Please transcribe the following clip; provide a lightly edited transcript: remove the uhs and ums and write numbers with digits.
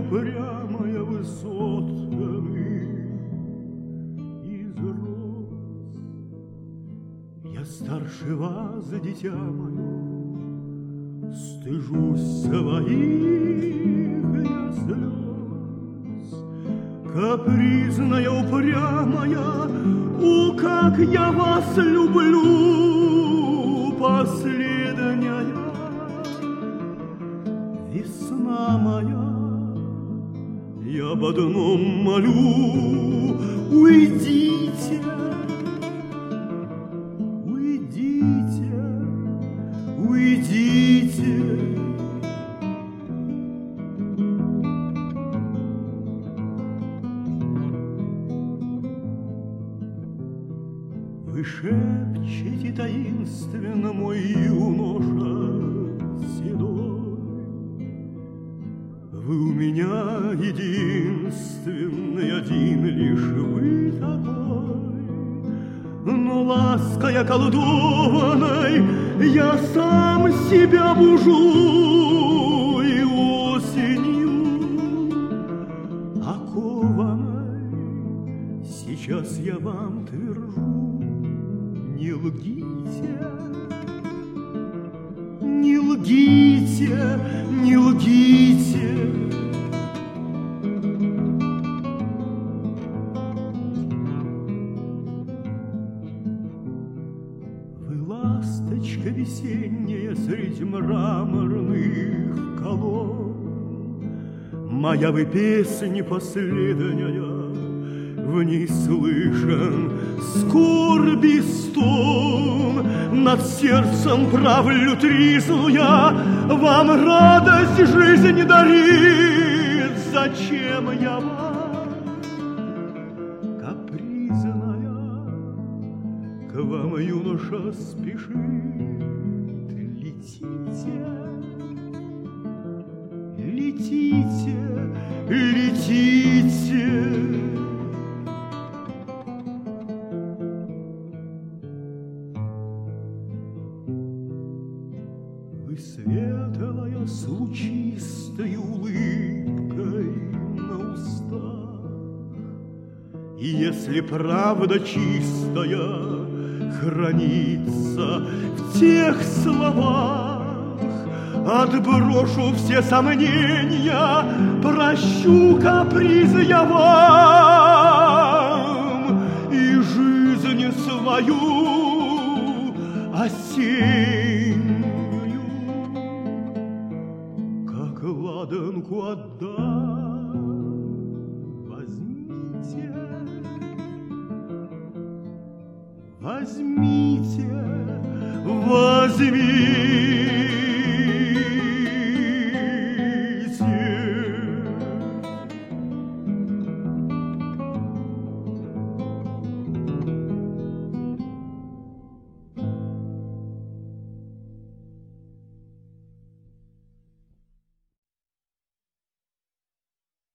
упрямая высотками из роз. Я старше вас, дитя мое, стыжусь своих я слез. Капризная, упрямая, о, как я вас люблю, последняя весна моя. Я об одном молю: уйдите, уйдите, уйдите. Вы шепчете таинственно, мой юноша седой, вы у меня единственный, один лишь вы такой. Но лаской околдованной я сам себя бужу, и осенью окованной сейчас я вам твержу: не лгите, не лгите, не лгите. Вы ласточка весенняя средь мраморных колонн, моя вы песня последняя, в ней слышен скорби стон. Над сердцем правлю тризну я, вам радость жизнь дарит. Зачем я вам, капризная, к вам, юноша, спешит? Летите, летите, летите. Вы светлая с лучистой улыбкой на устах, и если правда чистая хранится в тех словах, отброшу все сомнения, прощу каприз я вам и жизнь свою осеннюю как ладанку отдам. Возьмите, возьмите, возьмите.